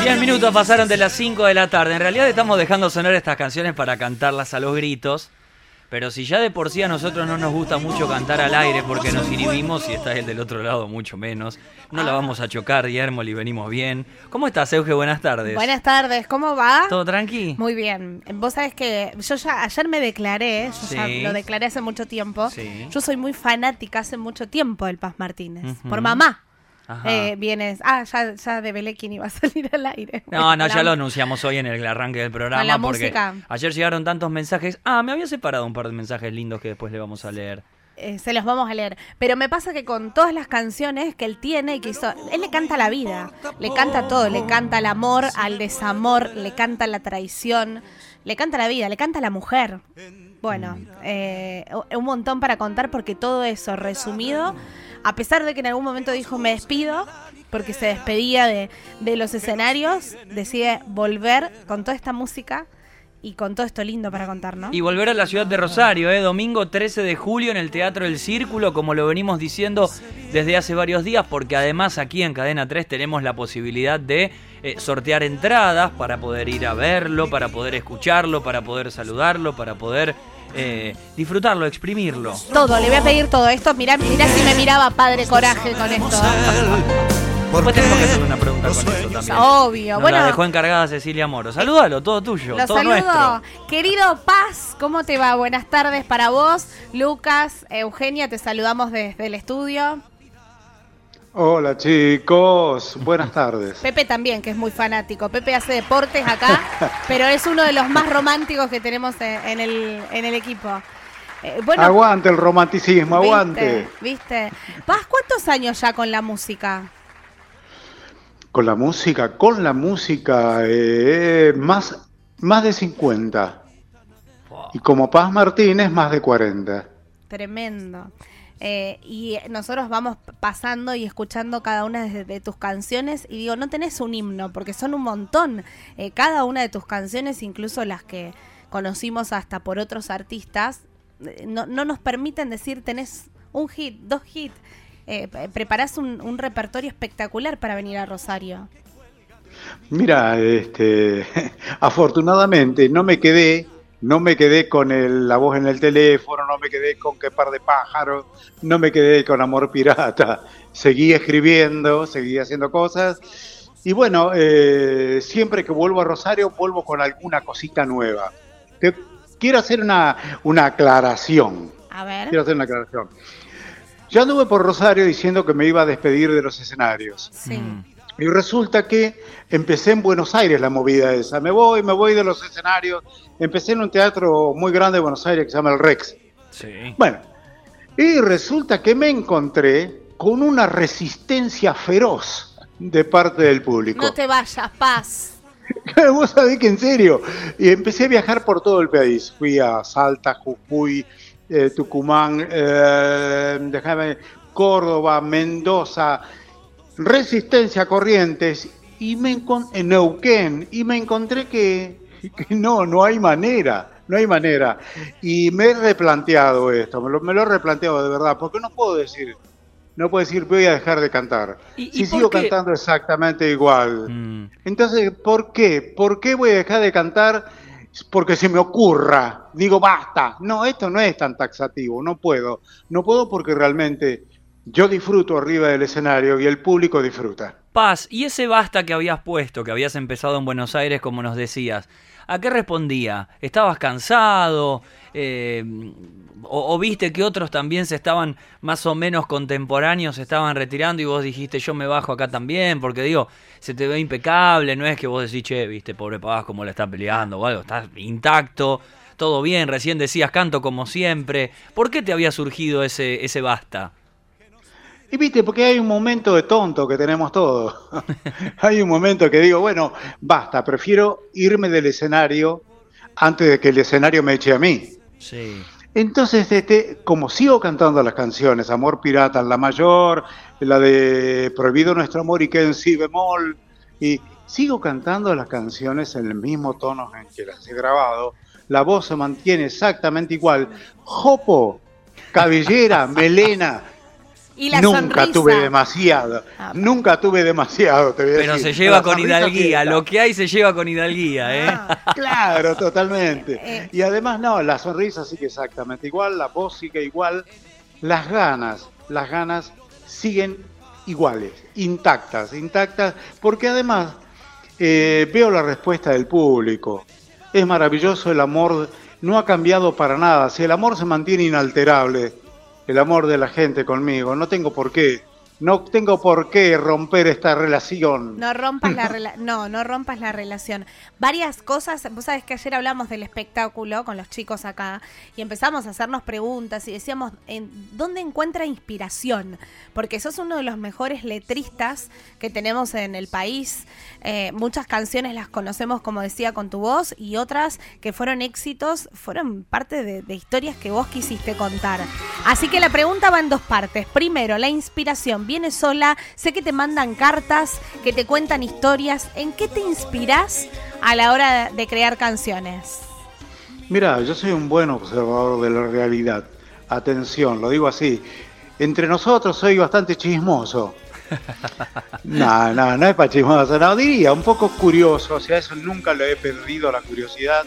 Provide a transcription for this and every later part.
100 minutos pasaron de las 5 de la tarde. En realidad estamos dejando sonar estas canciones para cantarlas a los gritos. Pero si ya de por sí a nosotros no nos gusta mucho cantar al aire porque nos inhibimos y está el del otro lado mucho menos, no la vamos a chocar, Guillermo, y venimos bien. ¿Cómo estás, Euge? Buenas tardes. Buenas tardes, ¿cómo va? ¿Todo tranqui? Muy bien. Vos sabés que yo ya ayer me declaré, ya Sí. lo declaré hace mucho tiempo. Sí. Yo soy muy fanática hace mucho tiempo del Paz Martínez. Ujú. Por mamá. Ajá. Vienes. Ya develé quién iba a salir al aire. No, ya lo anunciamos hoy en el arranque del programa. Con la porque música. ayer llegaron tantos mensajes. Me había separado un par de mensajes lindos que después le vamos a leer. Se los vamos a leer. Pero me pasa que con todas las canciones que él tiene y que hizo, él le canta a la vida, le canta todo, le canta al amor, al desamor, le canta a la traición, le canta a la vida, le canta a la mujer. Bueno, un montón para contar porque todo eso resumido, a pesar de que en algún momento dijo me despido, porque se despedía de los escenarios, decide volver con toda esta música y con todo esto lindo para contar, ¿no? Y volver a la ciudad de Rosario, domingo 13 de julio en el Teatro del Círculo, como lo venimos diciendo desde hace varios días, porque además aquí en Cadena 3 tenemos la posibilidad de sortear entradas para poder ir a verlo, para poder escucharlo, para poder saludarlo, para poder disfrutarlo, exprimirlo. Todo, le voy a pedir todo esto. Mirá si me miraba Padre Coraje con esto. Después tenemos que hacer una pregunta con eso también. Obvio. Nos Bueno, la dejó encargada Cecilia Moro. Salúdalo, todo tuyo, lo todo saludo. nuestro. Querido Paz, ¿cómo te va? Buenas tardes para vos. Lucas, Eugenia, te saludamos desde el estudio. Hola chicos, buenas tardes. Pepe también, que es muy fanático. Pepe hace deportes acá, pero es uno de los más románticos que tenemos en el equipo. Bueno, Aguante el romanticismo, aguante. ¿Viste? Paz, ¿cuántos años ya con la música? Con la música, más de 50. Y como Paz Martínez, más de 40. Tremendo. Y nosotros vamos pasando y escuchando cada una de tus canciones y digo, no tenés un himno, porque son un montón. Cada una de tus canciones, incluso las que conocimos hasta por otros artistas, no nos permiten decir tenés un hit, 2 hits. Preparás un repertorio espectacular para venir a Rosario. Mira, afortunadamente no me quedé con la voz en el teléfono, no me quedé con Qué par de pájaros, no me quedé con Amor Pirata. Seguí escribiendo, seguí haciendo cosas. Y bueno, siempre que vuelvo a Rosario, vuelvo con alguna cosita nueva. Quiero hacer una aclaración. A ver. Quiero hacer una aclaración. Yo anduve por Rosario diciendo que me iba a despedir de los escenarios. Sí. Y resulta que empecé en Buenos Aires la movida esa. Me voy de los escenarios. Empecé en un teatro muy grande de Buenos Aires que se llama el Rex. Sí. Bueno, y resulta que me encontré con una resistencia feroz de parte del público. No te vayas, Paz. Vos sabés que en serio. Y empecé a viajar por todo el país. Fui a Salta, Jujuy, Tucumán, Córdoba, Mendoza, Resistencia, Corrientes, y en Neuquén, y me encontré que no hay manera. Y me he replanteado esto, me lo he replanteado de verdad, porque no puedo decir voy a dejar de cantar. ¿Y sigo por qué? cantando exactamente igual. Entonces, ¿por qué? ¿Por qué voy a dejar de cantar? Porque se me ocurra. Digo, basta. No, esto no es tan taxativo. No puedo porque realmente yo disfruto arriba del escenario y el público disfruta. Paz, y ese basta que habías puesto, que habías empezado en Buenos Aires, como nos decías, ¿a qué respondía? ¿Estabas cansado? ¿O viste que otros también se estaban más o menos contemporáneos, se estaban retirando y vos dijiste yo me bajo acá también? Porque digo, se te ve impecable, no es que vos decís, che, viste, pobre Paz, cómo le está peleando o algo, estás intacto, todo bien, recién decías canto como siempre. ¿Por qué te había surgido ese basta? Y viste, porque hay un momento de tonto que tenemos todos. Hay un momento que digo, bueno, basta, prefiero irme del escenario antes de que el escenario me eche a mí. Sí. Entonces, como sigo cantando las canciones, Amor Pirata en la mayor, la de Prohibido Nuestro Amor y queda en si bemol, y sigo cantando las canciones en el mismo tono en que las he grabado, la voz se mantiene exactamente igual. Jopo, cabellera, melena. Y la nunca sonrisa. tuve demasiado. Ah, Nunca tuve demasiado, te voy a Pero decir. se lleva La con sonrisa hidalguía, sí está. lo que hay se lleva con hidalguía, ¿eh? Claro, totalmente. Eh. Y además, no, la sonrisa sigue exactamente igual, la voz sigue igual, las ganas siguen iguales, intactas, porque además veo la respuesta del público. Es maravilloso, el amor no ha cambiado para nada. Si el amor se mantiene inalterable, el amor de la gente conmigo, no tengo por qué romper esta relación. No rompas no rompas la relación. Varias cosas, vos sabés que ayer hablamos del espectáculo con los chicos acá y empezamos a hacernos preguntas y decíamos, ¿dónde encuentra inspiración? Porque sos uno de los mejores letristas que tenemos en el país. Muchas canciones las conocemos, como decía, con tu voz, y otras que fueron éxitos, fueron parte de historias que vos quisiste contar. Así que la pregunta va en dos partes. Primero, la inspiración. ¿Viene sola? Sé que te mandan cartas, que te cuentan historias. ¿En qué te inspirás a la hora de crear canciones? Mira, yo soy un buen observador de la realidad. Atención, lo digo así. Entre nosotros soy bastante chismoso. No es para chismoso, no, diría un poco curioso. O sea, eso nunca le he perdido la curiosidad.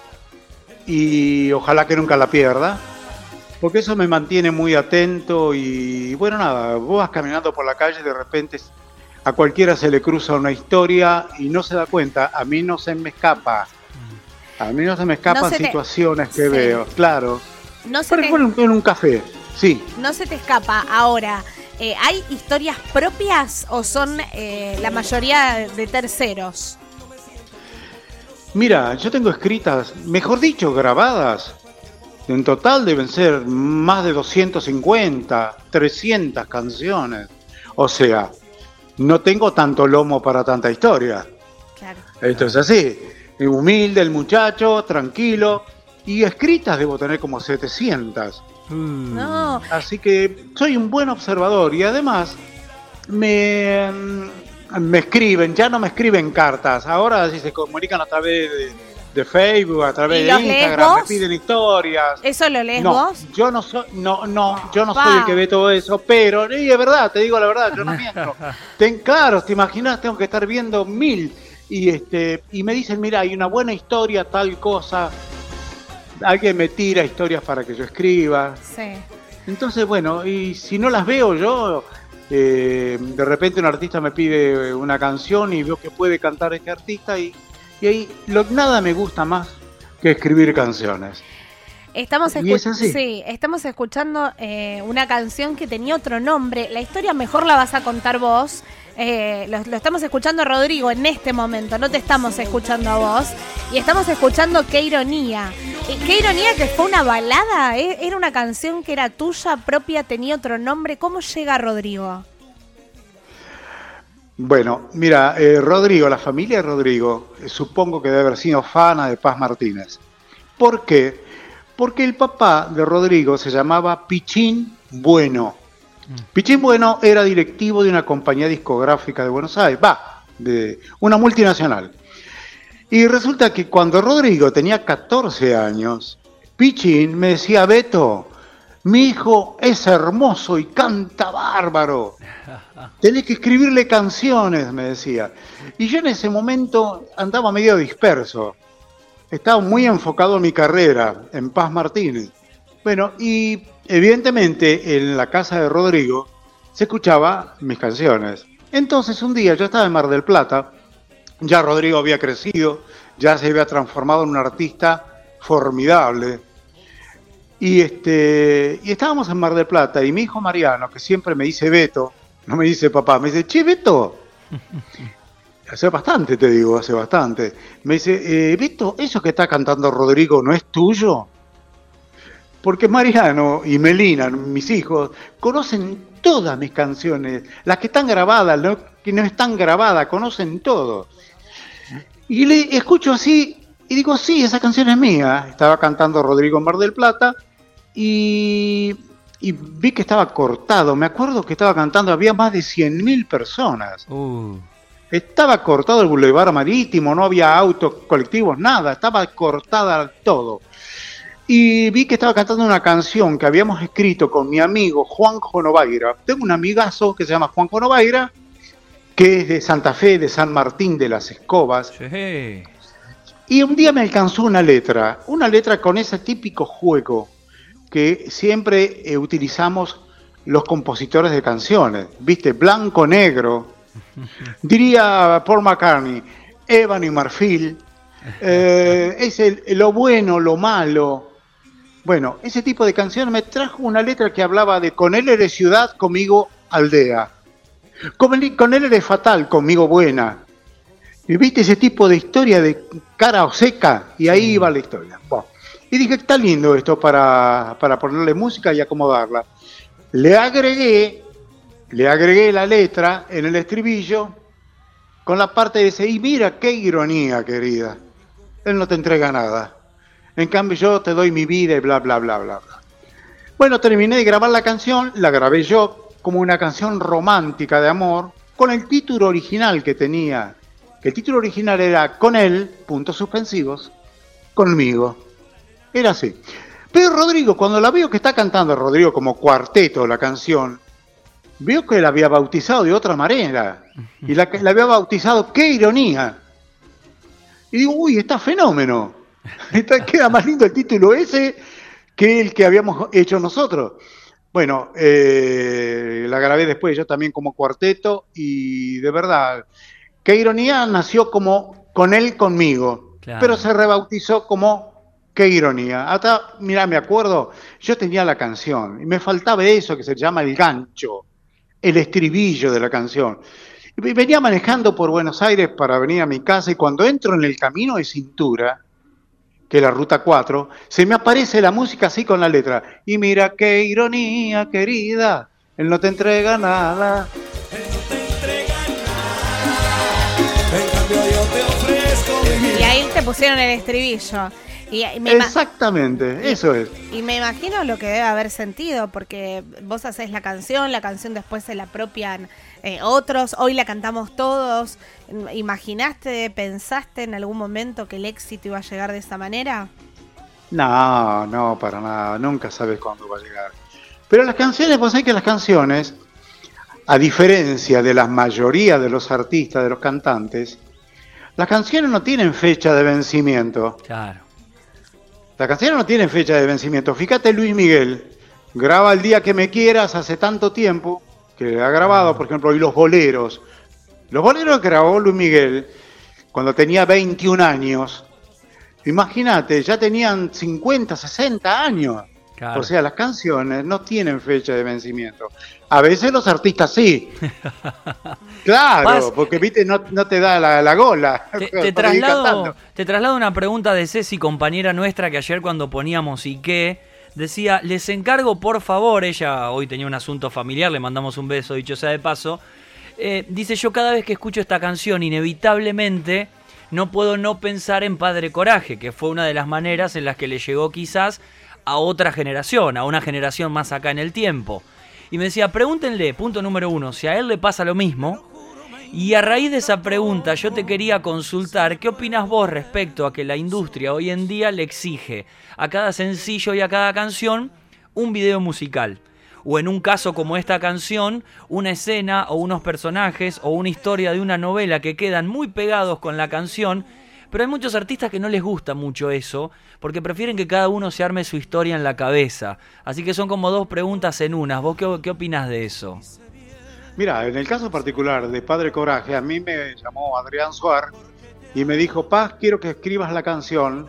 Y ojalá que nunca la pierda. Porque eso me mantiene muy atento y bueno, nada, vos vas caminando por la calle y de repente a cualquiera se le cruza una historia y no se da cuenta. A mí no se me escapan situaciones que veo, claro. Por ejemplo, en un café, sí. No se te escapa. Ahora, ¿hay historias propias o son la mayoría de terceros? Mira, yo tengo escritas, mejor dicho, grabadas. En total deben ser más de 250, 300 canciones. O sea, no tengo tanto lomo para tanta historia. Claro. Esto es así. Humilde el muchacho, tranquilo. Y escritas debo tener como 700. No. Así que soy un buen observador. Y además me escriben, ya no me escriben cartas. Ahora sí se comunican a través de Facebook, a través de Instagram, me piden historias. ¿Eso lo lees vos? Yo no soy, yo no soy el que ve todo eso, pero y es verdad, te digo la verdad, yo no miento. Claro, te imaginas, tengo que estar viendo 1000 y me dicen, mira, hay una buena historia, tal cosa. Alguien me tira historias para que yo escriba. Sí. Entonces, bueno, y si no las veo yo, de repente un artista me pide una canción y veo que puede cantar este artista y ahí nada me gusta más que escribir canciones. Estamos estamos escuchando una canción que tenía otro nombre. La historia mejor la vas a contar vos. Lo estamos escuchando a Rodrigo en este momento, no te estamos escuchando a vos. Y estamos escuchando Qué Ironía. Qué Ironía, que fue una balada, era una canción que era tuya propia, tenía otro nombre. ¿Cómo llega Rodrigo? Bueno, mira, Rodrigo, la familia de Rodrigo, supongo que debe haber sido fana de Paz Martínez. ¿Por qué? Porque el papá de Rodrigo se llamaba Pichín Bueno. Pichín Bueno era directivo de una compañía discográfica de Buenos Aires, de una multinacional. Y resulta que cuando Rodrigo tenía 14 años, Pichín me decía, Beto, mi hijo es hermoso y canta bárbaro. Tenés que escribirle canciones, me decía. Y yo en ese momento andaba medio disperso. Estaba muy enfocado en mi carrera, en Paz Martínez. Bueno, y evidentemente en la casa de Rodrigo se escuchaba mis canciones. Entonces un día yo estaba en Mar del Plata, ya Rodrigo había crecido, ya se había transformado en un artista formidable. Y estábamos en Mar del Plata y mi hijo Mariano, que siempre me dice Beto, no me dice papá, me dice, che, Beto. Hace bastante, te digo, hace bastante. Me dice, Beto, ¿eso que está cantando Rodrigo no es tuyo? Porque Mariano y Melina, mis hijos, conocen todas mis canciones, las que están grabadas, las que no están grabadas, conocen todo. Y le escucho así y digo, sí, esa canción es mía. Estaba cantando Rodrigo en Mar del Plata y vi que estaba cortado. Me acuerdo que estaba cantando, había más de 100.000 personas. Estaba cortado el Boulevard Marítimo, no había autos, colectivos, nada. Estaba cortada todo. y vi que estaba cantando una canción que habíamos escrito con mi amigo Juanjo Novaira. Tengo un amigazo que se llama Juanjo Novaira, que es de Santa Fe, de San Martín de las Escobas. Sí. Y un día me alcanzó una letra con ese típico juego que siempre utilizamos los compositores de canciones, ¿viste? Blanco-negro, diría Paul McCartney, ébano y marfil, es lo bueno, lo malo. Bueno, ese tipo de canciones me trajo una letra que hablaba de con él eres ciudad, conmigo aldea. Con él eres fatal, conmigo buena. Y viste ese tipo de historia de cara o seca, y ahí iba la historia. Bueno, y dije, está lindo esto para ponerle música y acomodarla. Le agregué la letra en el estribillo con la parte de ese, y mira qué ironía, querida. Él no te entrega nada. En cambio yo te doy mi vida y bla, bla, bla, bla, bla. Bueno, terminé de grabar la canción, la grabé yo como una canción romántica de amor, con el título original que tenía. El título original era Con él, puntos suspensivos, conmigo. Era así. Pero Rodrigo, cuando la veo que está cantando Rodrigo como cuarteto la canción, veo que la había bautizado de otra manera. Y la había bautizado ¡Qué ironía! Y digo, uy, está fenómeno. Queda más lindo el título ese que el que habíamos hecho nosotros. Bueno, la grabé después yo también como cuarteto y de verdad, Qué ironía nació como Con él, conmigo, claro. Pero se rebautizó como Qué ironía. Hasta, mira, me acuerdo, yo tenía la canción y me faltaba eso que se llama el gancho, el estribillo de la canción. Y venía manejando por Buenos Aires para venir a mi casa y cuando entro en el camino de cintura, que es la ruta 4, se me aparece la música así con la letra. Y mira qué ironía, querida, él no te entrega nada. Él no te entrega nada. En cambio yo te ofrezco mi vida. Y ahí te pusieron el estribillo. Exactamente, eso es. Y me imagino lo que debe haber sentido, porque vos hacés la canción después se la apropian otros, hoy la cantamos todos. ¿Imaginaste, pensaste en algún momento que el éxito iba a llegar de esa manera? No, para nada, nunca sabes cuándo va a llegar. Pero las canciones, vos sabés que las canciones, a diferencia de la mayoría de los artistas, de los cantantes, las canciones no tienen fecha de vencimiento. Claro. Las canciones no tienen fecha de vencimiento. Fíjate, Luis Miguel graba El día que me quieras hace tanto tiempo que ha grabado, por ejemplo, y los boleros. Los boleros que grabó Luis Miguel cuando tenía 21 años. Imagínate, ya tenían 50, 60 años. Claro. O sea, las canciones no tienen fecha de vencimiento. A veces los artistas sí. Claro, porque viste, no te da la gola. Te traslado una pregunta de Ceci, compañera nuestra, que ayer cuando poníamos Ike, decía, les encargo por favor, ella hoy tenía un asunto familiar, le mandamos un beso, dicho sea de paso, dice, yo cada vez que escucho esta canción, inevitablemente, no puedo no pensar en Padre Coraje, que fue una de las maneras en las que le llegó quizás a otra generación, a una generación más acá en el tiempo. Y me decía, pregúntenle, punto número 1, si a él le pasa lo mismo. Y a raíz de esa pregunta yo te quería consultar, ¿qué opinas vos respecto a que la industria hoy en día le exige a cada sencillo y a cada canción un video musical? O en un caso como esta canción, una escena o unos personajes o una historia de una novela que quedan muy pegados con la canción. Pero hay muchos artistas que no les gusta mucho eso, porque prefieren que cada uno se arme su historia en la cabeza. Así que son como dos preguntas en una. ¿Vos qué opinás de eso? Mira, en el caso particular de Padre Coraje, a mí me llamó Adrián Suar y me dijo, Paz, quiero que escribas la canción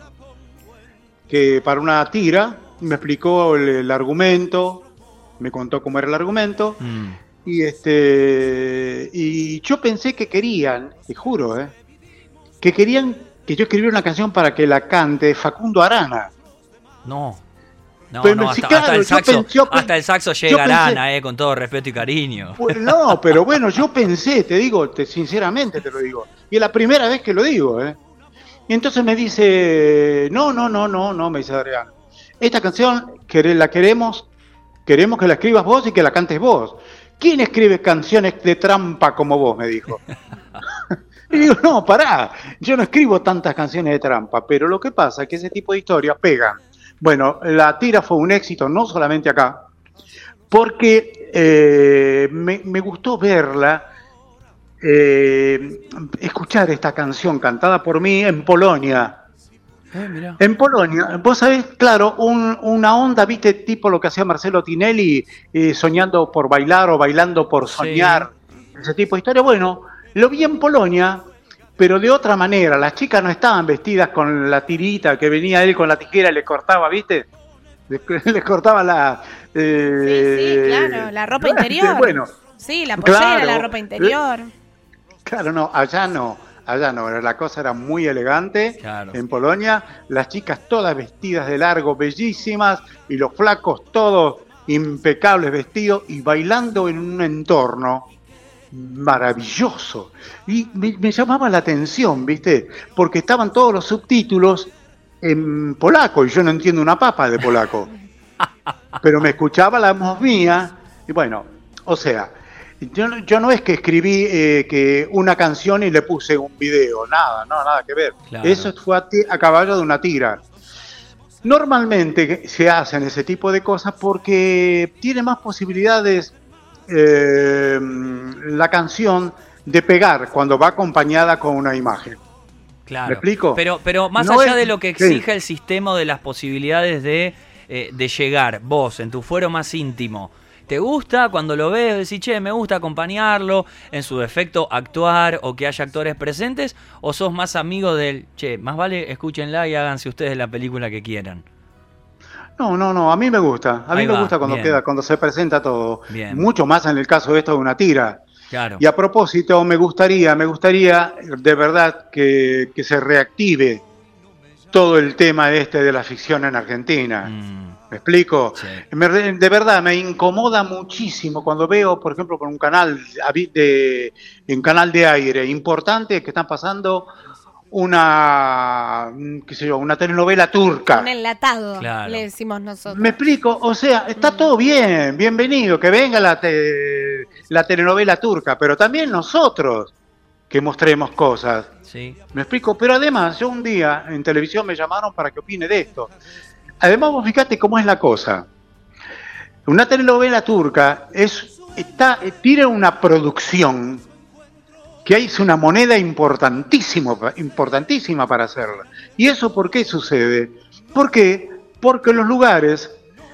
que para una tira. Me explicó el argumento, me contó cómo era el argumento. Y yo pensé que querían, te juro, que querían que yo escribiera una canción para que la cante Facundo Arana. No, hasta el saxo llega Arana, con todo respeto y cariño. Pues no, pero bueno, yo pensé, te digo, sinceramente te lo digo. Y es la primera vez que lo digo, Y entonces me dice, no, me dice Adrián. Esta canción queremos que la escribas vos y que la cantes vos. ¿Quién escribe canciones de trampa como vos? Me dijo. Y digo, no, pará, yo no escribo tantas canciones de trampa, pero lo que pasa es que ese tipo de historias pegan. Bueno, la tira fue un éxito, no solamente acá, porque me gustó verla, escuchar esta canción cantada por mí en Polonia. Mirá. En Polonia, vos sabés, claro, una onda, viste, tipo lo que hacía Marcelo Tinelli, soñando por bailar o bailando por soñar, ese tipo de historia. Bueno, lo vi en Polonia, pero de otra manera. Las chicas no estaban vestidas con la tirita que venía él con la tijera y le cortaba, viste, les cortaba la... Sí, claro, la ropa interior. Bueno, sí, la pollera, claro, la ropa interior. Claro, no, allá no. Allá no, la cosa era muy elegante. Claro. En Polonia, las chicas todas vestidas de largo, bellísimas, y los flacos todos impecables vestidos y bailando en un entorno maravilloso. Y me llamaba la atención, ¿viste? Porque estaban todos los subtítulos en polaco y yo no entiendo una papa de polaco. Pero me escuchaba la voz mía y bueno, o sea... Yo no es que escribí que una canción y le puse un video, nada que ver. Claro. Eso fue a caballo de una tira. Normalmente se hacen ese tipo de cosas porque tiene más posibilidades la canción de pegar cuando va acompañada con una imagen. Claro. ¿Me explico? Pero más No allá es- de lo que exige sí. el sistema de las posibilidades de llegar, vos, en tu fuero más íntimo, ¿te gusta cuando lo ves? Decís, che, me gusta acompañarlo, en su defecto actuar o que haya actores presentes, o sos más amigo del, che, más vale escúchenla y háganse ustedes la película que quieran? No, a mí me gusta. A mí Ahí me va, gusta cuando bien. queda, cuando se presenta todo. Bien. Mucho más en el caso de esto de una tira. Claro. Y a propósito, me gustaría de verdad que se reactive todo el tema este de la ficción en Argentina. ¿Me explico? Sí. De verdad, me incomoda muchísimo cuando veo, por ejemplo, con un canal un canal de aire importante que están pasando qué sé yo, una telenovela turca. Un enlatado, Claro. le decimos nosotros. Me explico, o sea, está todo bien, bienvenido, que venga la telenovela turca, pero también nosotros que mostremos cosas. Sí. Me explico, pero además, yo un día en televisión me llamaron para que opine de esto. Además, vos fíjate cómo es la cosa. Una telenovela turca tiene una producción que es una moneda importantísima para hacerla. ¿Y eso por qué sucede? ¿Por qué? Porque los lugares,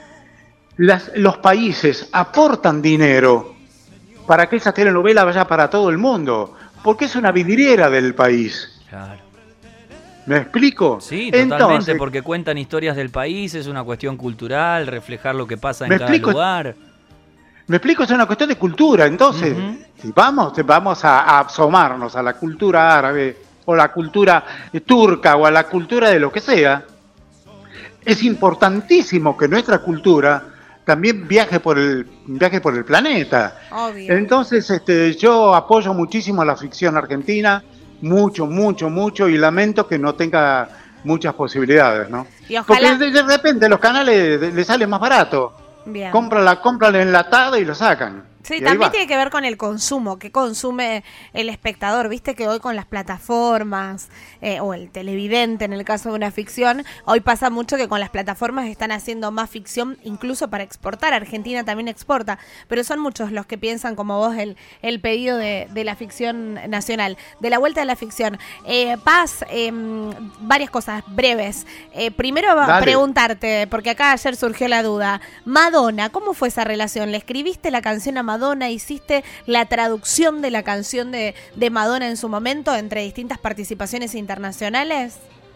los países aportan dinero para que esa telenovela vaya para todo el mundo, porque es una vidriera del país. Claro. ¿Me explico? Sí, totalmente, Entonces, porque cuentan historias del país, es una cuestión cultural, reflejar lo que pasa en ¿Me cada explico? lugar. Me explico, es una cuestión de cultura. Entonces, Ujú. si vamos a asomarnos a la cultura árabe o la cultura turca o a la cultura de lo que sea, es importantísimo que nuestra cultura también viaje por el planeta. Obvio. Entonces, yo apoyo muchísimo a la ficción argentina, mucho, y lamento que no tenga muchas posibilidades, ¿no? Y ojalá- Porque de repente los canales les sale más barato. Bien. Compran el enlatado y lo sacan. Sí, Y ahí también va. tiene que ver con el consumo, que consume el espectador. Viste que hoy con las plataformas o el televidente, en el caso de una ficción, hoy pasa mucho que con las plataformas están haciendo más ficción, incluso para exportar. Argentina también exporta, pero son muchos los que piensan como vos el pedido de la ficción nacional. De la vuelta de la ficción. Paz, varias cosas breves. Primero Dale. preguntarte, porque acá ayer surgió la duda. Madonna, ¿cómo fue esa relación? ¿Le escribiste la canción a Madonna? ¿Hiciste la traducción de la canción de Madonna en su momento entre distintas participaciones internacionales?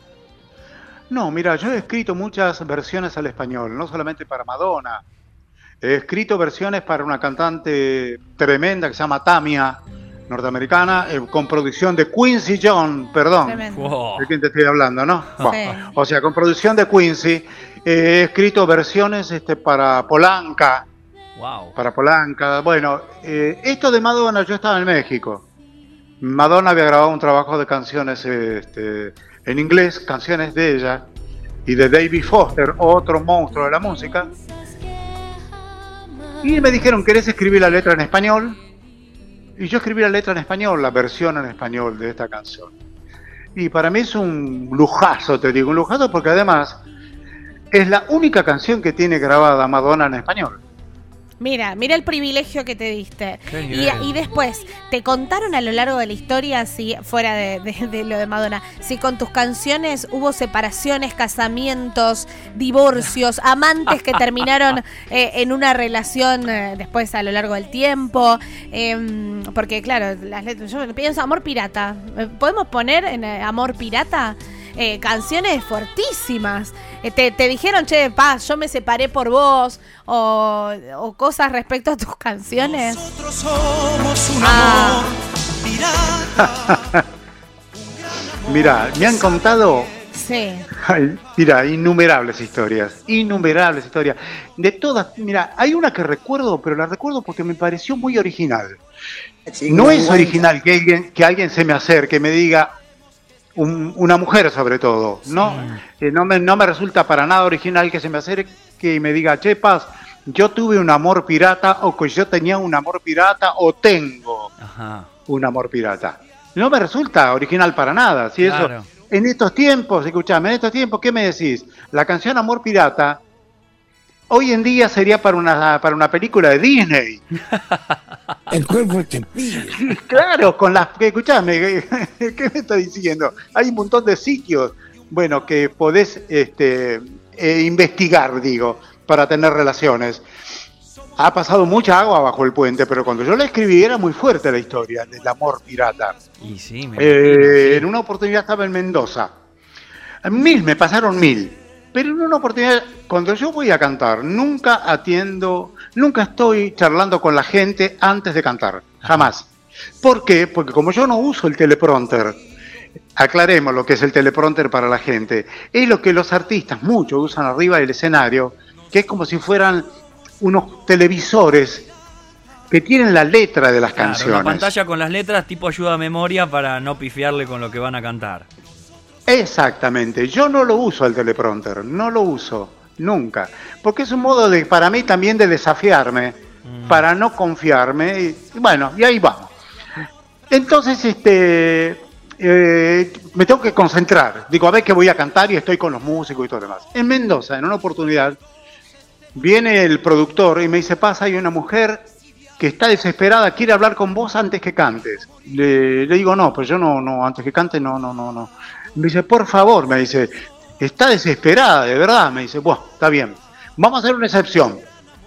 No, mira, yo he escrito muchas versiones al español, no solamente para Madonna. He escrito versiones para una cantante tremenda que se llama Tamia, norteamericana, con producción de Quincy Jones, perdón. Tremendo. Wow. ¿De quién te estoy hablando, no? Sí. Bueno, o sea, con producción de Quincy. He escrito versiones para Polanca. Wow. Para Polanca. Bueno, esto de Madonna, yo estaba en México. Madonna había grabado un trabajo de canciones en inglés, canciones de ella y de David Foster, otro monstruo de la música. Y me dijeron, ¿querés escribir la letra en español? Y yo escribí la letra en español, la versión en español de esta canción. Y para mí es un lujazo, te digo, un lujazo porque además Es la única canción que tiene grabada Madonna en español. Mira el privilegio que te diste. Y después, ¿te contaron a lo largo de la historia, si fuera de lo de Madonna, si con tus canciones hubo separaciones, casamientos, divorcios, amantes que terminaron en una relación después a lo largo del tiempo? Porque claro, las letras, yo pienso Amor Pirata. ¿Podemos poner en Amor Pirata? Canciones fuertísimas. Te dijeron, che, Paz, yo me separé por vos, o cosas respecto a tus canciones. Nosotros somos un amor pirata. Mira, me han contado, Sí. mira, innumerables historias. De todas, mira, hay una que recuerdo, pero la recuerdo porque me pareció muy original. No es original que alguien se me acerque y me diga, una mujer sobre todo, ¿no? No me resulta para nada original que se me acerque y me diga, che, Paz, yo tuve un amor pirata, o que yo tenía un amor pirata, o tengo un amor pirata. No me resulta original para nada. Si Claro. eso, en estos tiempos, escuchame, ¿qué me decís? La canción Amor Pirata hoy en día sería para una película de Disney. El cuerpo te pide. Claro, con las que, escuchame, ¿qué me estás diciendo? Hay un montón de sitios, bueno, que podés investigar, digo, para tener relaciones. Ha pasado mucha agua bajo el puente, pero cuando yo la escribí era muy fuerte la historia del amor pirata. Y sí, En una oportunidad estaba en Mendoza. Me pasaron 1000. Pero en una oportunidad, cuando yo voy a cantar, nunca estoy charlando con la gente antes de cantar, jamás. ¿Por qué? Porque como yo no uso el teleprompter, aclaremos lo que es el teleprompter para la gente, es lo que los artistas, muchos usan arriba del escenario, que es como si fueran unos televisores que tienen la letra de las canciones. Una pantalla con las letras tipo ayuda a memoria para no pifiarle con lo que van a cantar. Exactamente, yo no lo uso el teleprompter, no lo uso, nunca, porque es un modo para mí también de desafiarme, para no confiarme, y bueno, y ahí vamos. Entonces, me tengo que concentrar, digo, a ver qué voy a cantar y estoy con los músicos y todo lo demás. En Mendoza, en una oportunidad, viene el productor y me dice, Paz, hay una mujer que está desesperada, quiere hablar con vos antes que cantes. Le digo, no, pues yo no, antes que cante, no. Me dice, por favor, me dice, está desesperada, de verdad. Me dice, bueno, está bien, vamos a hacer una excepción.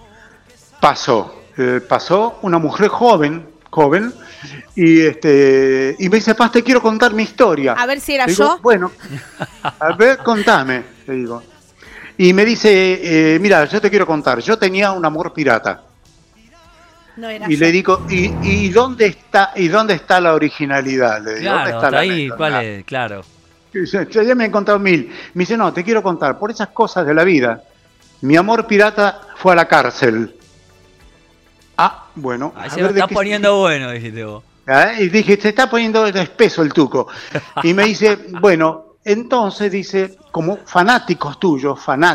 Pasó una mujer joven, y me dice, Paz, te quiero contar mi historia. A ver si era le digo, yo. Bueno, a ver, contame, le digo. Y me dice, mira, yo te quiero contar, yo tenía un amor pirata. No era Y yo. le digo, ¿y dónde está la originalidad? Le digo, ¿dónde Claro, está hasta la ahí, anécdota? ¿cuál es? Claro. Yo ya me he contado 1000. Me dice, no, te quiero contar, por esas cosas de la vida, mi amor pirata fue a la cárcel. Ah, bueno. Ahí a se ver de está qué poniendo bueno, dijiste vos. Y dije, se está poniendo espeso el tuco. Y me dice, bueno, entonces dice, como fanáticos tuyos,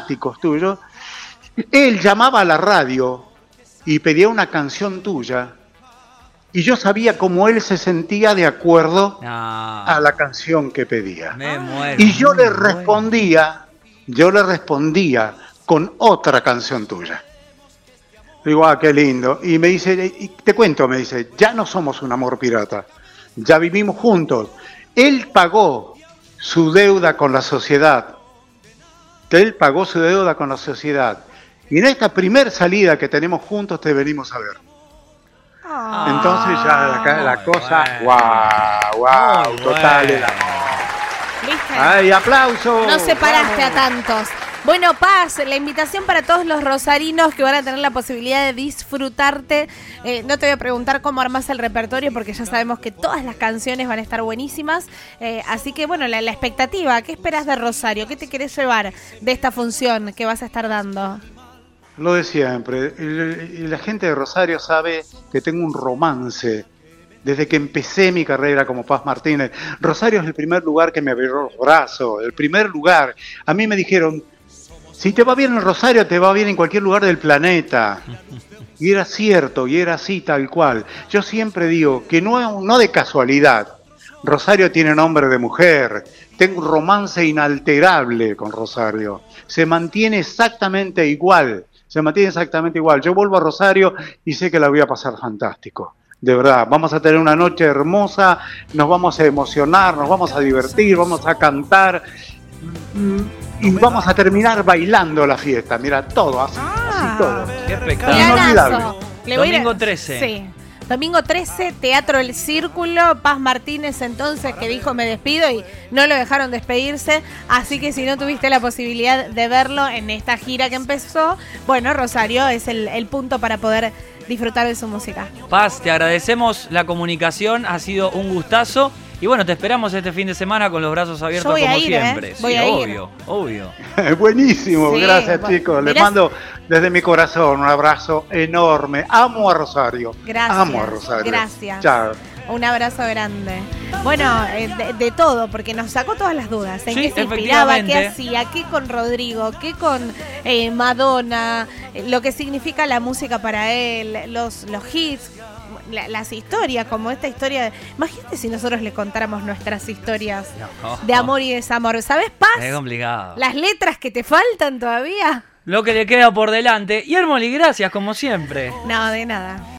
él llamaba a la radio y pedía una canción tuya. Y yo sabía cómo él se sentía de acuerdo a la canción que pedía. Me muero. Y yo le respondía con otra canción tuya. Digo, qué lindo. Y me dice, y te cuento, me dice, ya no somos un amor pirata, ya vivimos juntos. Él pagó su deuda con la sociedad. Y en esta primer salida que tenemos juntos te venimos a ver. Entonces ya la cosa, wow, Muy total. bueno. ¿Viste? ¡Ay, aplausos! No separaste a tantos. Bueno, Paz, la invitación para todos los rosarinos que van a tener la posibilidad de disfrutarte. No te voy a preguntar cómo armás el repertorio porque ya sabemos que todas las canciones van a estar buenísimas. Así que, bueno, la expectativa, ¿qué esperas de Rosario? ¿Qué te querés llevar de esta función que vas a estar dando? Lo de siempre. La gente de Rosario sabe que tengo un romance. Desde que empecé mi carrera como Paz Martínez, Rosario es el primer lugar que me abrió los brazos, el primer lugar. A mí me dijeron, si te va bien en Rosario, te va bien en cualquier lugar del planeta. Y era cierto, y era así tal cual. Yo siempre digo que no de casualidad, Rosario tiene nombre de mujer. Tengo un romance inalterable con Rosario. Se mantiene exactamente igual. Se mantiene exactamente igual. Yo vuelvo a Rosario y sé que la voy a pasar fantástico. De verdad, vamos a tener una noche hermosa, nos vamos a emocionar, nos vamos a divertir, vamos a cantar y vamos a terminar bailando la fiesta. Mira, todo, así todo. Qué espectáculo. Inolvidable. Le voy a ir a- Domingo 13. Sí. Domingo 13, Teatro El Círculo, Paz Martínez entonces que dijo me despido y no lo dejaron despedirse, así que si no tuviste la posibilidad de verlo en esta gira que empezó, bueno, Rosario es el punto para poder disfrutar de su música. Paz, te agradecemos la comunicación, ha sido un gustazo. Y bueno, te esperamos este fin de semana con los brazos abiertos Yo voy como a ir, siempre. voy Sí, a ir. obvio. Buenísimo, Sí, gracias bueno, chicos. Les mirá- mando desde mi corazón un abrazo enorme. Amo a Rosario. Gracias. Amo a Rosario. Gracias. Chao. Un abrazo grande. Bueno, de todo, porque nos sacó todas las dudas. ¿En Sí, qué se inspiraba? ¿Qué efectivamente. hacía? ¿Qué con Rodrigo? ¿Qué con Madonna? Lo que significa la música para él, los hits, las historias, como esta historia. Imagínate si nosotros le contáramos nuestras historias de amor y desamor. ¿Sabes, Paz? Es complicado. Las letras que te faltan todavía. Lo que le queda por delante. Y Hermoli, gracias como siempre. No, de nada.